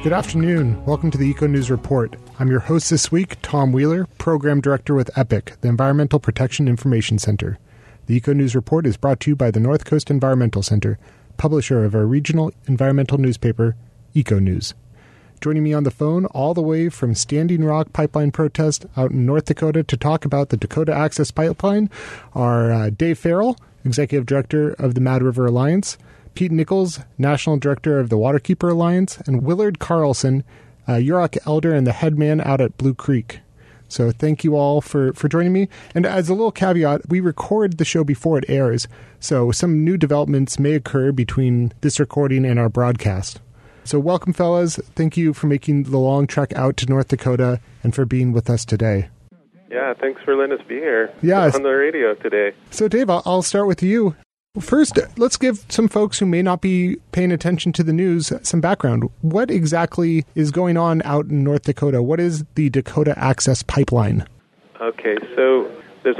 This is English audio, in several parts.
Good afternoon. Welcome to the Eco News Report. I'm your host this week, Tom Wheeler, Program Director with EPIC, the Environmental Protection Information Center. The Eco News Report is brought to you by the North Coast Environmental Center, publisher of our regional environmental newspaper, Eco News. Joining me on the phone all the way from Standing Rock pipeline protest out in North Dakota to talk about the Dakota Access Pipeline are Dave Farrell, Executive Director of the Mad River Alliance, Pete Nichols, National Director of the Waterkeeper Alliance, and Willard Carlson, Yurok Elder and the head man out at Blue Creek. So thank you all for joining me. And as a little caveat, we record the show before it airs, so some new developments may occur between this recording and our broadcast. So welcome, fellas. Thank you for making the long trek out to North Dakota and for being with us today. Yeah, thanks for letting us be here on the radio today. So Dave, I'll start with you. First, let's give some folks who may not be paying attention to the news some background. What exactly is going on out in North Dakota? What is the Dakota Access Pipeline? Okay, so there's a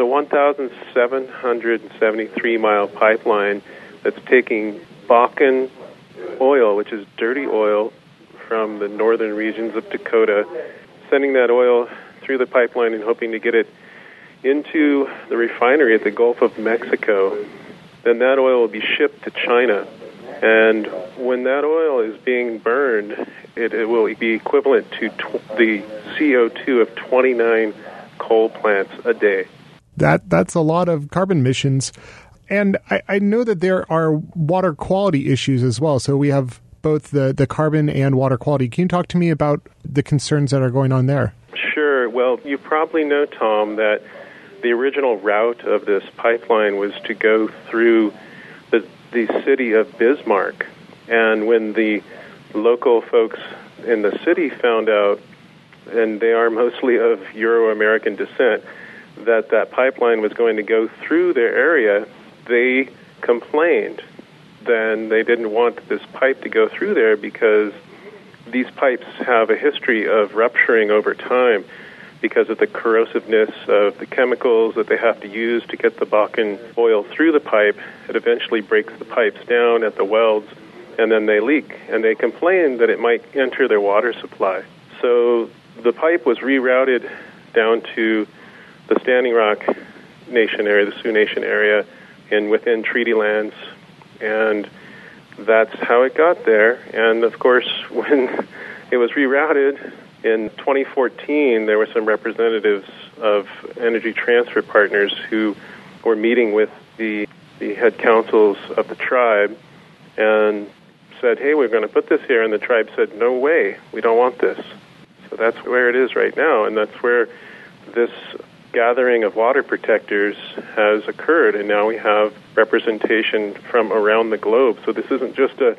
1,773-mile pipeline that's taking Bakken oil, which is dirty oil, from the northern regions of Dakota, sending that oil through the pipeline and hoping to get it into the refinery at the Gulf of Mexico. Then that oil will be shipped to China. And when that oil is being burned, it will be equivalent to the CO2 of 29 coal plants a day. That's a lot of carbon emissions. And I know that there are water quality issues as well. So we have both the carbon and water quality. Can you talk to me about the concerns that are going on there? Sure. Well, you probably know, Tom, that the original route of this pipeline was to go through the city of Bismarck. And when the local folks in the city found out, and they are mostly of Euro-American descent, that pipeline was going to go through their area, they complained. Then they didn't want this pipe to go through there because these pipes have a history of rupturing over time because of the corrosiveness of the chemicals that they have to use to get the Bakken oil through the pipe. It eventually breaks the pipes down at the welds, and then they leak. And they complain that it might enter their water supply. So the pipe was rerouted down to the Standing Rock Nation area, the Sioux Nation area, and within treaty lands. And that's how it got there. And, of course, when it was rerouted, in 2014, there were some representatives of Energy Transfer Partners who were meeting with the head councils of the tribe and said, hey, we're going to put this here. And the tribe said, no way, we don't want this. So that's where it is right now, and that's where this gathering of water protectors has occurred. And now we have representation from around the globe. So this isn't just a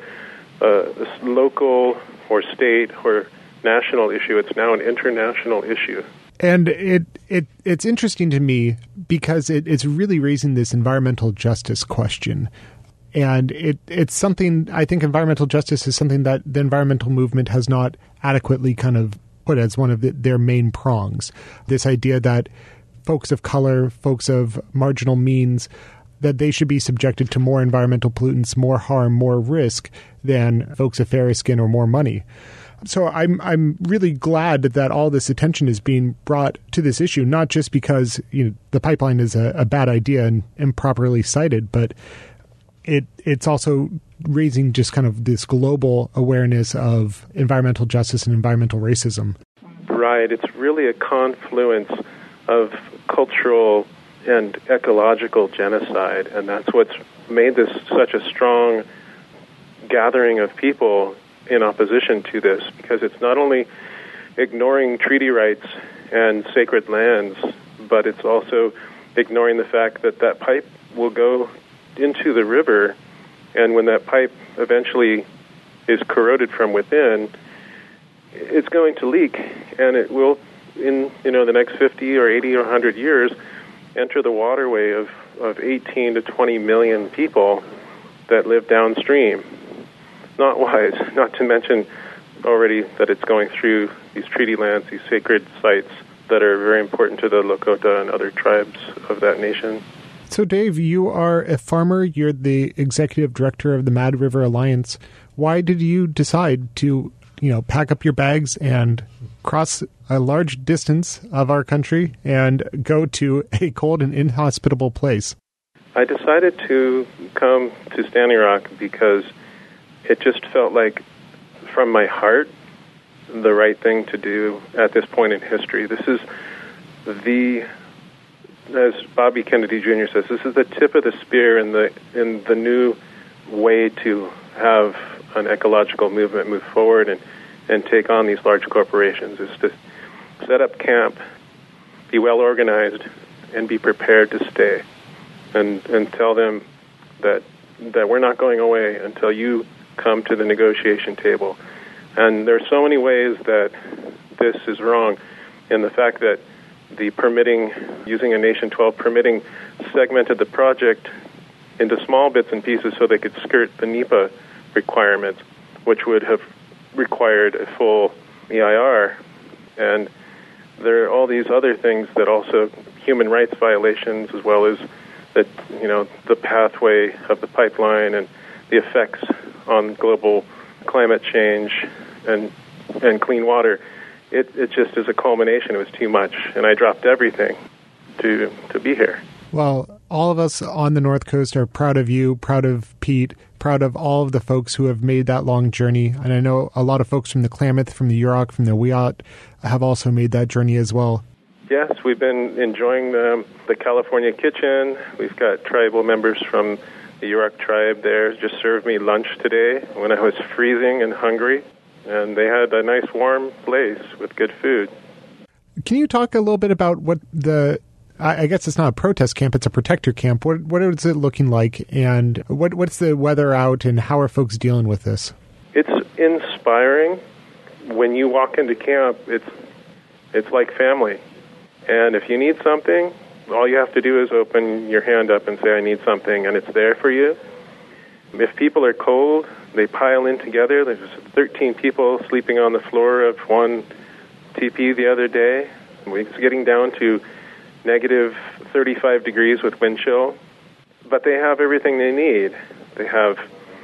local or state or national issue. It's now an international issue. And it's interesting to me because it's really raising this environmental justice question. And it's something, I think environmental justice is something that the environmental movement has not adequately kind of put as one of their main prongs. This idea that folks of color, folks of marginal means, that they should be subjected to more environmental pollutants, more harm, more risk than folks of fairer skin or more money. So I'm really glad that all this attention is being brought to this issue, not just because the pipeline is a bad idea and improperly cited, but it's also raising just kind of this global awareness of environmental justice and environmental racism. Right. It's really a confluence of cultural and ecological genocide, and that's what's made this such a strong gathering of people in opposition to this, because it's not only ignoring treaty rights and sacred lands, but it's also ignoring the fact that pipe will go into the river, and when that pipe eventually is corroded from within, it's going to leak, and it will, in the next 50 or 80 or 100 years, enter the waterway of 18 to 20 million people that live downstream. Not wise, not to mention already that it's going through these treaty lands, these sacred sites that are very important to the Lakota and other tribes of that nation. So, Dave, you are a farmer. You're the executive director of the Mad River Alliance. Why did you decide to pack up your bags and cross a large distance of our country and go to a cold and inhospitable place? I decided to come to Standing Rock because it just felt like, from my heart, the right thing to do at this point in history. This is as Bobby Kennedy Jr. says, this is the tip of the spear in the new way to have an ecological movement move forward and take on these large corporations, is to set up camp, be well organized, and be prepared to stay, and tell them that we're not going away until you come to the negotiation table. And there are so many ways that this is wrong, in the fact that the permitting, using a Nation 12 permitting, segmented the project into small bits and pieces so they could skirt the NEPA requirements, which would have required a full EIR. And there are all these other things that also, human rights violations, as well as that, the pathway of the pipeline and the effects on global climate change and clean water. It just is a culmination. It was too much, and I dropped everything to be here. Well, all of us on the North Coast are proud of you, proud of Pete, proud of all of the folks who have made that long journey. And I know a lot of folks from the Klamath, from the Yurok, from the Wiyot have also made that journey as well. Yes, we've been enjoying the California kitchen. We've got tribal members from the Yurok tribe there. Just served me lunch today when I was freezing and hungry. And they had a nice warm place with good food. Can you talk a little bit about what I guess it's not a protest camp, it's a protector camp. What is it looking like, and what's the weather out, and how are folks dealing with this? It's inspiring. When you walk into camp, it's like family. And if you need something, all you have to do is open your hand up and say, I need something, and it's there for you. If people are cold, they pile in together. There's 13 people sleeping on the floor of one teepee the other day. It's getting down to negative 35 degrees with wind chill. But they have everything they need. They have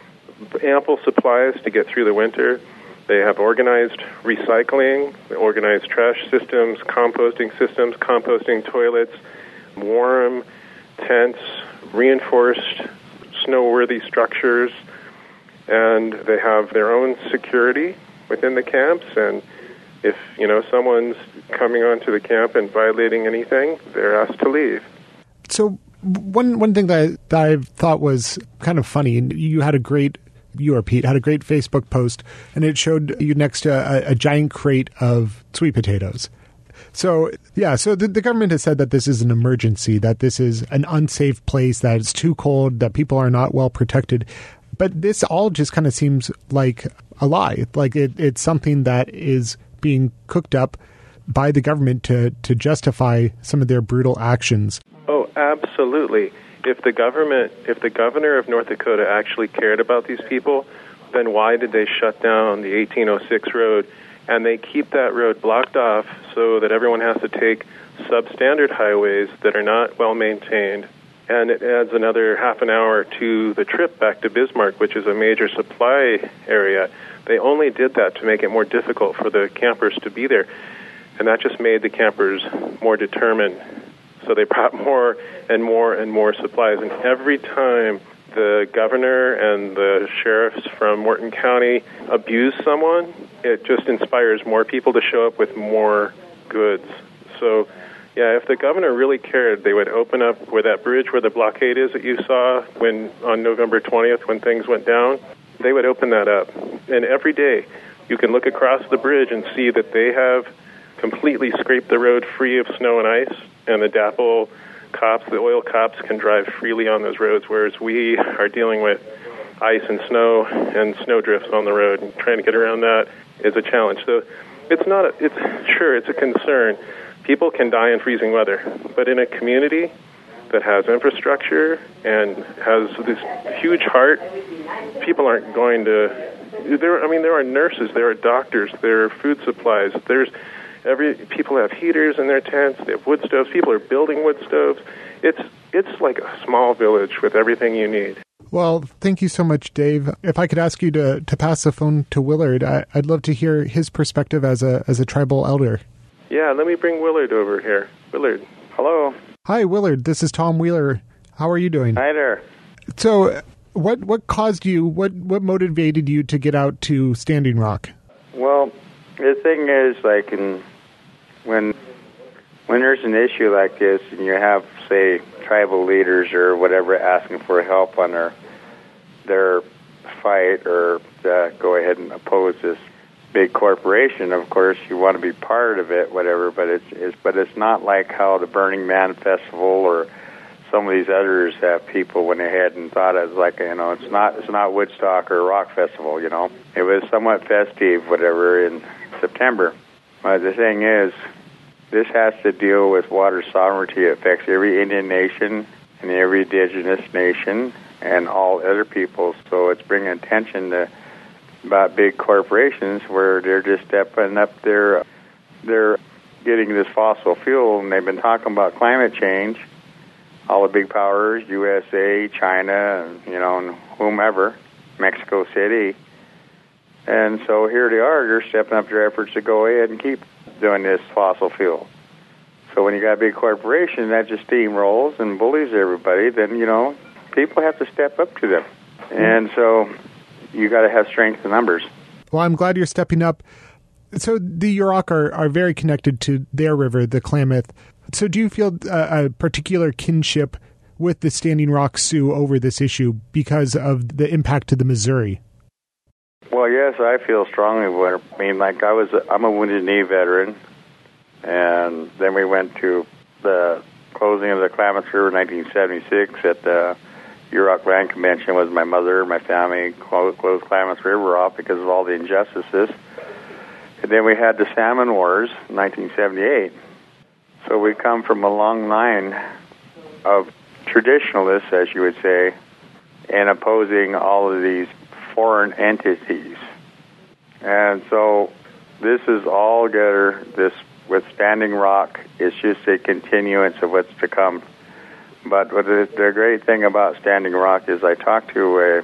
ample supplies to get through the winter. They have organized recycling, organized trash systems, composting toilets, warm tents, reinforced snow-worthy structures, and they have their own security within the camps. And if someone's coming onto the camp and violating anything, they're asked to leave. So one thing that I thought was kind of funny, and you had a great Facebook post, and it showed you next to a giant crate of sweet potatoes. So the government has said that this is an emergency, that this is an unsafe place, that it's too cold, that people are not well protected. But this all just kind of seems like a lie. Like it's something that is being cooked up by the government to justify some of their brutal actions. Oh, absolutely. If the governor of North Dakota actually cared about these people, then why did they shut down the 1806 road? And they keep that road blocked off so that everyone has to take substandard highways that are not well maintained. And it adds another half an hour to the trip back to Bismarck, which is a major supply area. They only did that to make it more difficult for the campers to be there. And that just made the campers more determined. So they brought more and more and more supplies. And every time the governor and the sheriffs from Morton County abuse someone, it just inspires more people to show up with more goods. So, yeah, if the governor really cared, they would open up where that bridge where the blockade is that you saw on November 20th when things went down. They would open that up. And every day you can look across the bridge and see that they have completely scraped the road free of snow and ice, and the DAPL cops, the oil cops, can drive freely on those roads, whereas we are dealing with ice and snow drifts on the road, and trying to get around that is a challenge. So it's a concern. People can die in freezing weather, but in a community that has infrastructure and has this huge heart, people aren't going to. There are nurses, there are doctors, there are food supplies. People have heaters in their tents. They have wood stoves. People are building wood stoves. It's like a small village with everything you need. Well, thank you so much, Dave. If I could ask you to pass the phone to Willard, I'd love to hear his perspective as a tribal elder. Yeah, let me bring Willard over here. Willard. Hello. Hi, Willard. This is Tom Wheeler. How are you doing? Hi there. So, what caused you, what motivated you to get out to Standing Rock? Well, the thing is, when there's an issue like this and you have, say, tribal leaders or whatever asking for help on their fight or go ahead and oppose this big corporation, of course you want to be part of it, whatever. But it's not like how the Burning Man Festival or some of these others have people went ahead and thought it was like, it's not Woodstock or Rock Festival. It was somewhat festive, whatever, in September. But the thing is, this has to deal with water sovereignty. It affects every Indian nation and every indigenous nation and all other peoples. So it's bringing attention to about big corporations where they're just stepping up they're getting this fossil fuel, and they've been talking about climate change. All the big powers, USA, China, and whomever, Mexico City. And so here they are, they're stepping up their efforts to go ahead and keep doing this fossil fuel. So when you got a big corporation that just steamrolls and bullies everybody, then, people have to step up to them. And so you got to have strength in numbers. Well, I'm glad you're stepping up. So the Yurok are very connected to their river, the Klamath. So do you feel a particular kinship with the Standing Rock Sioux over this issue because of the impact to the Missouri? Well, yes, I feel strongly. I'm a Wounded Knee veteran, and then we went to the closing of the Klamath River in 1976 at the Yurok Land Convention. Was my mother, my family closed Klamath River off because of all the injustices. And then we had the Salmon Wars in 1978. So we come from a long line of traditionalists, as you would say, and opposing all of these foreign entities. And so this is all together, this with Standing Rock, is just a continuance of what's to come. But the great thing about Standing Rock is I talked to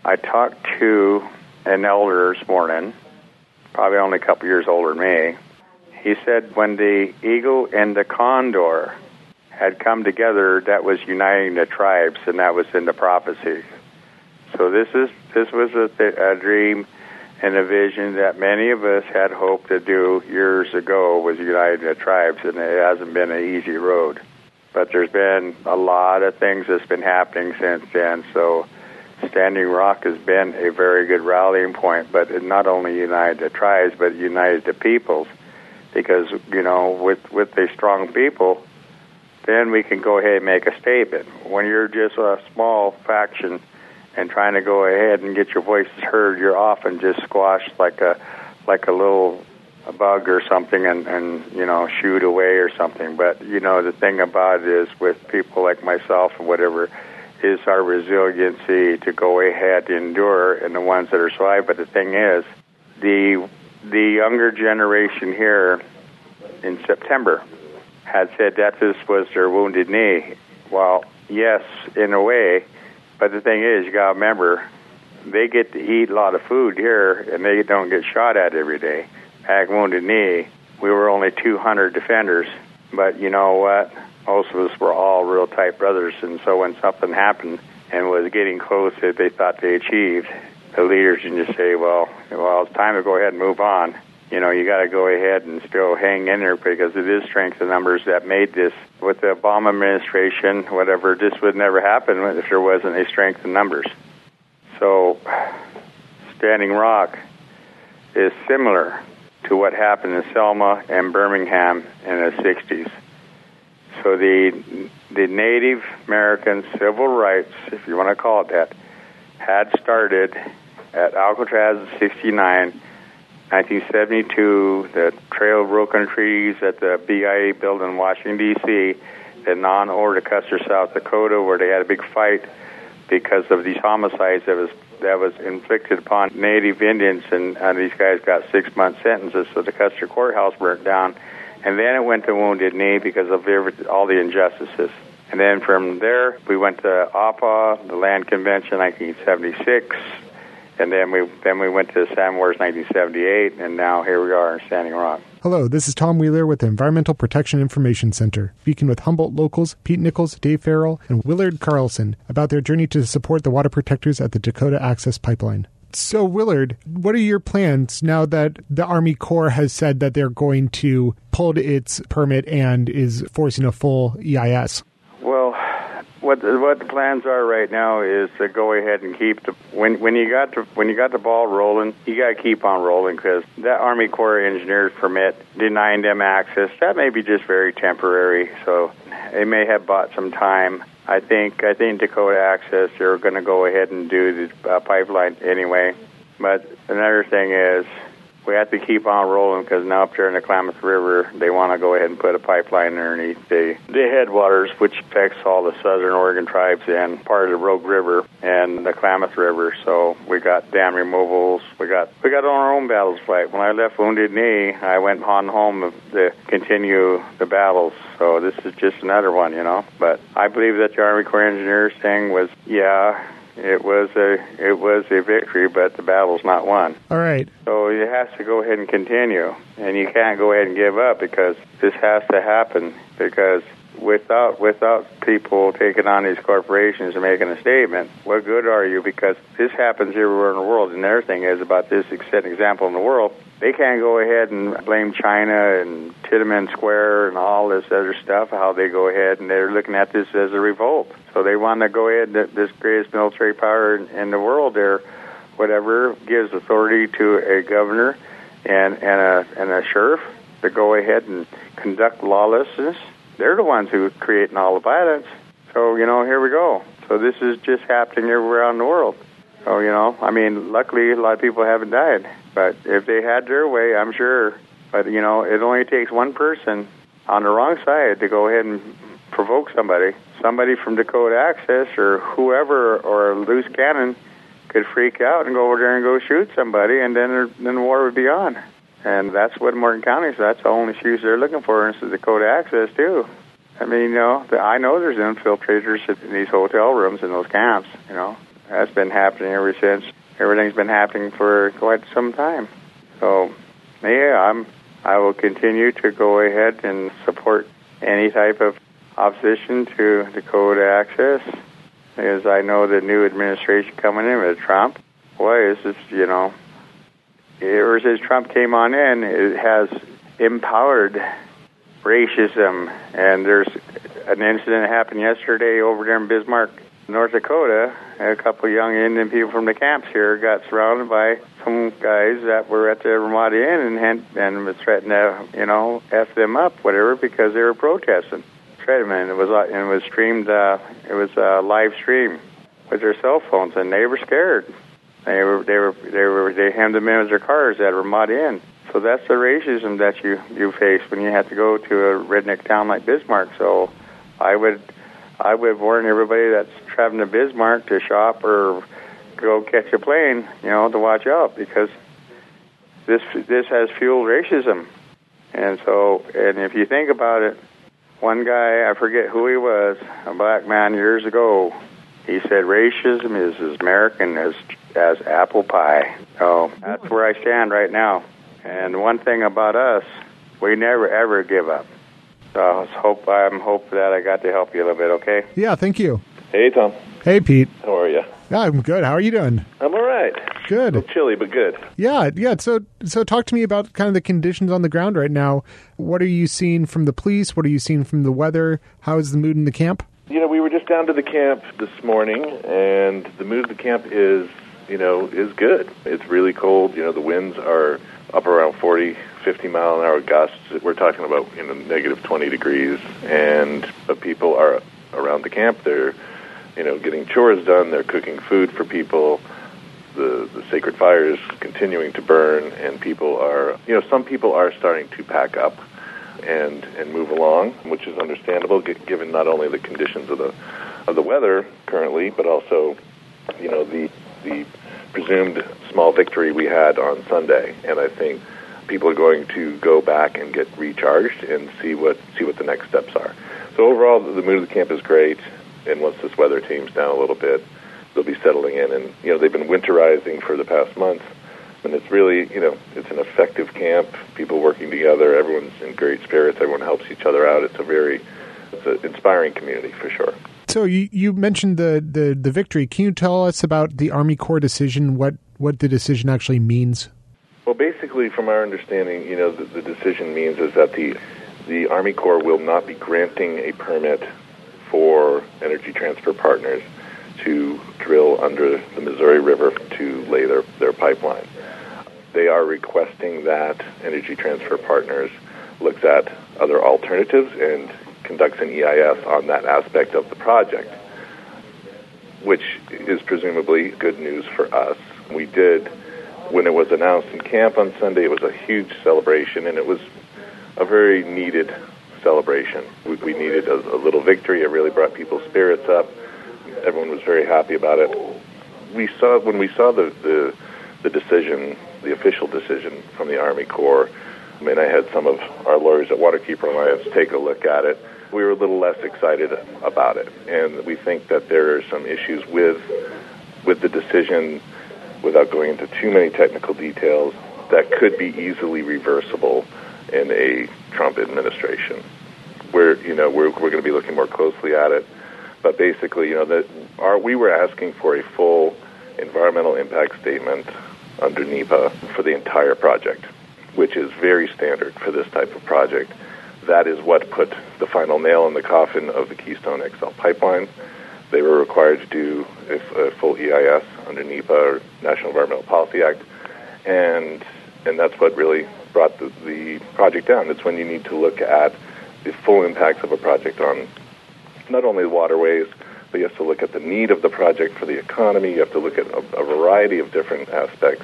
an elder this morning, probably only a couple years older than me. He said when the eagle and the condor had come together, that was uniting the tribes, and that was in the prophecy. So this was a dream and a vision that many of us had hoped to do years ago, was uniting the tribes, and it hasn't been an easy road. But there's been a lot of things that's been happening since then. So Standing Rock has been a very good rallying point, but it not only united the tribes, but united the peoples. Because, with the strong people, then we can go ahead and make a statement. When you're just a small faction and trying to go ahead and get your voices heard, you're often just squashed like a little bug or something and shooed away or something. But, the thing about it is with people like myself and whatever is our resiliency to go ahead and endure, and the ones that are survived. But the thing is, the younger generation here in September had said that this was their Wounded Knee. Well, yes, in a way, but the thing is, you got to remember, they get to eat a lot of food here, and they don't get shot at every day. At Wounded Knee, we were only 200 defenders, but you know what? Most of us were all real tight brothers, and so when something happened and was getting close that they thought they achieved, the leaders can just say, well, it's time to go ahead and move on. You got to go ahead and still hang in there because it is strength in numbers that made this. With the Obama administration, whatever, this would never happen if there wasn't a strength in numbers. So Standing Rock is similar to what happened in Selma and Birmingham in the 60s. So the Native American civil rights, if you want to call it that, had started at Alcatraz in 1969, 1972, the Trail of Broken Trees at the BIA building in Washington, D.C., then on over to Custer, South Dakota, where they had a big fight because of these homicides that was inflicted upon Native Indians, and these guys got 6-month sentences, so the Custer courthouse burnt down. And then it went to Wounded Knee because of all the injustices. And then from there, we went to APA, the Land Convention, 1976. And then we went to San Wars 1978, and now here we are in Standing Rock. Hello, this is Tom Wheeler with the Environmental Protection Information Center, speaking with Humboldt locals Pete Nichols, Dave Farrell, and Willard Carlson about their journey to support the water protectors at the Dakota Access Pipeline. So, Willard, what are your plans now that the Army Corps has said that they're going to pull its permit and is forcing a full EIS? Well, what the plans are right now is to go ahead and keep when you got the ball rolling, you got to keep on rolling, because that Army Corps of Engineers permit denying them access, that may be just very temporary. So they may have bought some time. I think Dakota Access, they're going to go ahead and do the pipeline anyway. But another thing is, we have to keep on rolling, because now up there in the Klamath River, they want to go ahead and put a pipeline underneath the headwaters, which affects all the Southern Oregon tribes and part of the Rogue River and the Klamath River. So we got dam removals. We got on our own battles fight. When I left Wounded Knee, I went on home to continue the battles. So this is just another one, But I believe that the Army Corps of Engineers thing was, it was a victory, but the battle's not won. All right. So you have to go ahead and continue, and you can't go ahead and give up, because this has to happen. Because without people taking on these corporations and making a statement, what good are you? Because this happens everywhere in the world. And the other thing is about this set example in the world. They can't go ahead and blame China and Tiananmen Square and all this other stuff, how they go ahead, and they're looking at this as a revolt. So they want to go ahead, this greatest military power in the world there, whatever, gives authority to a governor and a sheriff to go ahead and conduct lawlessness. They're the ones who are creating all the violence. So, here we go. So this is just happening everywhere around the world. So, luckily a lot of people haven't died. But if they had their way, I'm sure. But, it only takes one person on the wrong side to go ahead and provoke somebody. Somebody from Dakota Access or whoever, or a loose cannon, could freak out and go over there and go shoot somebody, and then the war would be on. And that's what Morgan County, so that's the only issues they're looking for, is the Dakota Access, too. I know there's infiltrators in these hotel rooms in those camps, That's been happening ever since. Everything's been happening for quite some time. So, I will continue to go ahead and support any type of opposition to Dakota Access, because I know the new administration coming in with Trump, ever since Trump came on in, it has empowered racism. And there's an incident that happened yesterday over there in Bismarck, North Dakota. A couple of young Indian people from the camps here got surrounded by some guys that were at the Ramada Inn and was threatening to, F them up, whatever, because they were protesting. And it was streamed. It was a live stream with their cell phones, and they were scared. They hemmed them in with their cars at Ramada Inn. So that's the racism that you face when you have to go to a redneck town like Bismarck. So I would warn everybody that's traveling to Bismarck to shop or go catch a plane, to watch out, because this has fueled racism. And if you think about it, one guy, I forget who he was, a black man years ago, he said racism is as American as apple pie. So that's where I stand right now. And one thing about us, we never ever give up. So I'm hoping that I got to help you a little bit, okay? Yeah, thank you. Hey, Tom. Hey, Pete. How are you? Yeah, I'm good. How are you doing? I'm all right. Good. A little chilly, but good. Yeah. So talk to me about kind of the conditions on the ground right now. What are you seeing from the police? What are you seeing from the weather? How is the mood in the camp? We were just down to the camp this morning, and the mood of the camp is good. It's really cold. The winds are up around 40, 50 mile an hour gusts. We're talking about negative 20 degrees, but people are around the camp. They're getting chores done. They're cooking food for people. The sacred fire is continuing to burn, and people are some people are starting to pack up and move along, which is understandable given not only the conditions of the weather currently, but also the presumed small victory we had on Sunday. And I think people are going to go back and get recharged and see what the next steps are. So overall, the mood of the camp is great, and once this weather tames down a little bit, they'll be settling in. And, they've been winterizing for the past month, and it's really, it's an effective camp, people working together, everyone's in great spirits, everyone helps each other out. It's an inspiring community, for sure. So you mentioned the victory. Can you tell us about the Army Corps decision, what the decision actually means? Well, basically, from our understanding, the decision means is that the Army Corps will not be granting a permit for Energy Transfer Partners to drill under the Missouri River to lay their pipeline. They are requesting that Energy Transfer Partners looks at other alternatives and conducts an EIS on that aspect of the project, which is presumably good news for us. We did, when it was announced in camp on Sunday, it was a huge celebration, and it was a very needed celebration. We needed a little victory. It really brought people's spirits up. Everyone was very happy about it. When we saw the decision, the official decision from the Army Corps, I had some of our lawyers at Waterkeeper Alliance take a look at it. We were a little less excited about it, and we think that there are some issues with the decision, without going into too many technical details, that could be easily reversible in a Trump administration. We're going to be looking more closely at it, but basically, we were asking for a full environmental impact statement under NEPA for the entire project, which is very standard for this type of project. That is what put the final nail in the coffin of the Keystone XL pipeline. They were required to do a full EIS under NEPA, or National Environmental Policy Act, and that's what really brought the project down. It's when you need to look at the full impacts of a project on not only the waterways, but you have to look at the need of the project for the economy. You have to look at a variety of different aspects,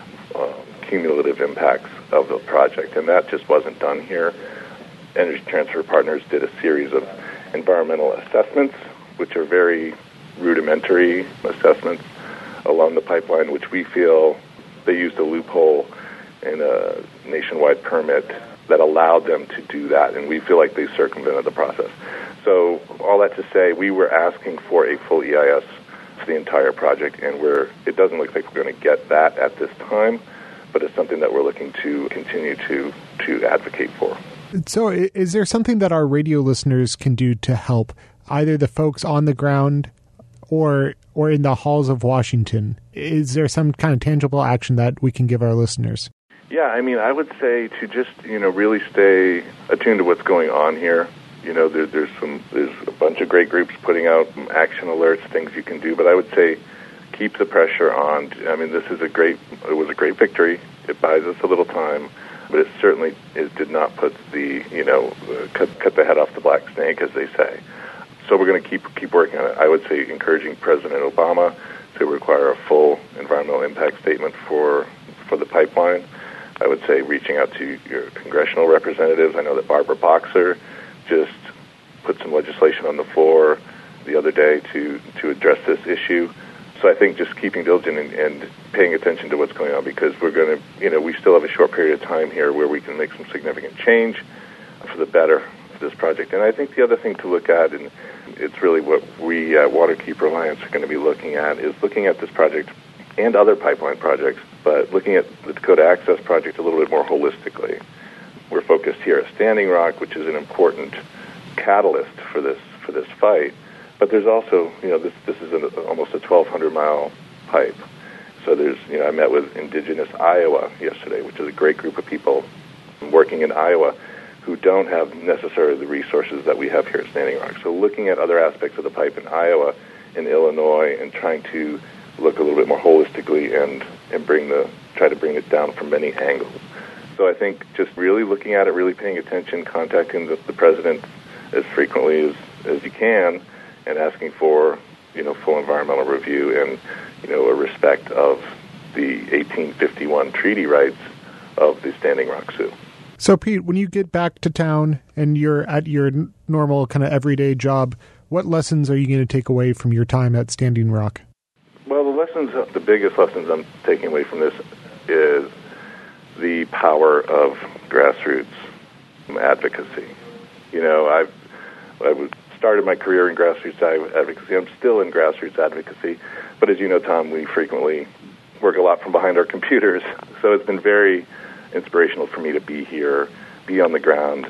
cumulative impacts of the project, and that just wasn't done here. Energy Transfer Partners did a series of environmental assessments, which are very rudimentary assessments along the pipeline, which we feel they used a loophole in a nationwide permit that allowed them to do that, and we feel like they circumvented the process. So all that to say, we were asking for a full EIS for the entire project, and it doesn't look like we're going to get that at this time, but it's something that we're looking to continue to advocate for. So is there something that our radio listeners can do to help either the folks on the ground or in the halls of Washington? Is there some kind of tangible action that we can give our listeners? Yeah, I would say to just, really stay attuned to what's going on here. There's a bunch of great groups putting out action alerts, things you can do, but I would say keep the pressure on. It was a great victory. It buys us a little time, but it did not put cut the head off the black snake, as they say. So we're going to keep working on it. I would say encouraging President Obama to require a full environmental impact statement for the pipeline. I would say reaching out to your congressional representatives. I know that Barbara Boxer just put some legislation on the floor the other day to address this issue. So I think just keeping diligent and paying attention to what's going on, because we're going to, we still have a short period of time here where we can make some significant change for the better for this project. And I think the other thing to look at, and it's really what we at Waterkeeper Alliance are going to be looking at, is looking at this project and other pipeline projects, but looking at the Dakota Access Project a little bit more holistically. We're focused here at Standing Rock, which is an important catalyst for this fight. But there's also, this is almost a 1,200-mile pipe. So I met with Indigenous Iowa yesterday, which is a great group of people working in Iowa who don't have necessarily the resources that we have here at Standing Rock. So looking at other aspects of the pipe in Iowa, in Illinois, and trying to look a little bit more holistically and try to bring it down from many angles. So I think just really looking at it, really paying attention, contacting the president as frequently as you can, and asking for full environmental review and a respect of the 1851 treaty rights of the Standing Rock Sioux. So Pete, when you get back to town and you're at your normal kind of everyday job, what lessons are you going to take away from your time at Standing Rock? Well, the biggest lessons I'm taking away from this is the power of grassroots advocacy. started my career in grassroots advocacy. I'm still in grassroots advocacy. But as you know, Tom, we frequently work a lot from behind our computers. So it's been very inspirational for me to be here, be on the ground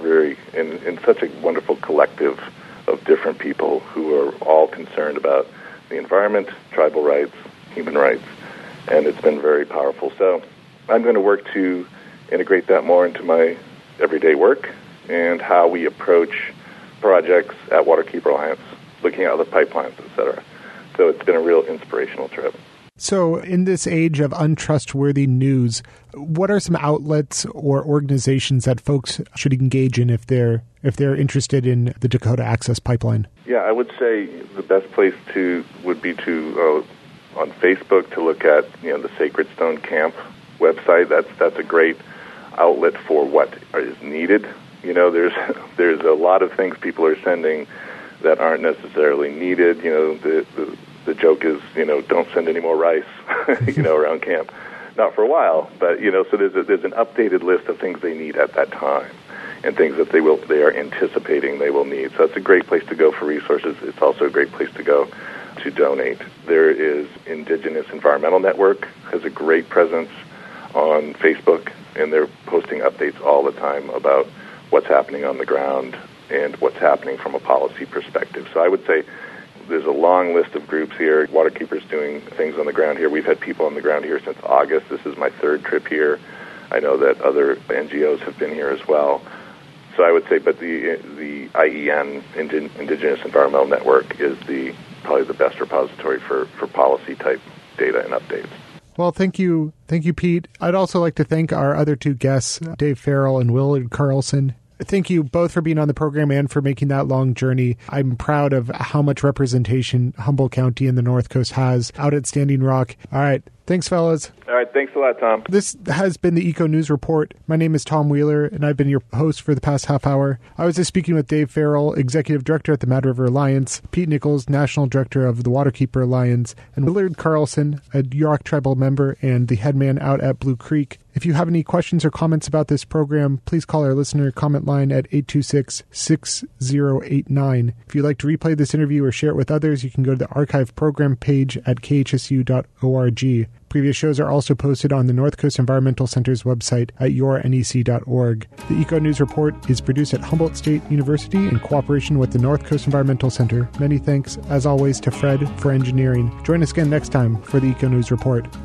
in such a wonderful collective of different people who are all concerned about the environment, tribal rights, human rights, and it's been very powerful. So I'm going to work to integrate that more into my everyday work and how we approach projects at Waterkeeper Alliance, looking at other pipelines, etc. So it's been a real inspirational trip. So in this age of untrustworthy news, what are some outlets or organizations that folks should engage in if they're interested in the Dakota Access Pipeline? Yeah, I would say the best place would be on Facebook to look at the Sacred Stone Camp website. That's a great outlet for what is needed. There's a lot of things people are sending that aren't necessarily needed. The joke is, don't send any more rice, around camp. Not for a while, but so there's an updated list of things they need at that time, and things that they are anticipating they will need. So that's a great place to go for resources. It's also a great place to go to donate. There is Indigenous Environmental Network, has a great presence on Facebook, and they're posting updates all the time about what's happening on the ground and what's happening from a policy perspective. So I would say there's a long list of groups here. Waterkeeper's doing things on the ground here. We've had people on the ground here since August. This is my third trip here. I know that other NGOs have been here as well. So I would say, but the IEN, Indigenous Environmental Network, is probably the best repository for policy-type data and updates. Well, thank you, Pete. I'd also like to thank our other two guests, Dave Farrell and Willard Carlson. Thank you both for being on the program and for making that long journey. I'm proud of how much representation Humboldt County and the North Coast has out at Standing Rock. All right. Thanks, fellas. All right. Thanks a lot, Tom. This has been the Eco News Report. My name is Tom Wheeler, and I've been your host for the past half hour. I was just speaking with Dave Farrell, Executive Director at the Mad River Alliance, Pete Nichols, National Director of the Waterkeeper Alliance, and Willard Carlson, a Yurok Tribal member and the headman out at Blue Creek. If you have any questions or comments about this program, please call our listener comment line at 826-6089. If you'd like to replay this interview or share it with others, you can go to the archive program page at khsu.org. Previous shows are also posted on the North Coast Environmental Center's website at yournec.org. The Eco News Report is produced at Humboldt State University in cooperation with the North Coast Environmental Center. Many thanks, as always, to Fred for engineering. Join us again next time for the Eco News Report.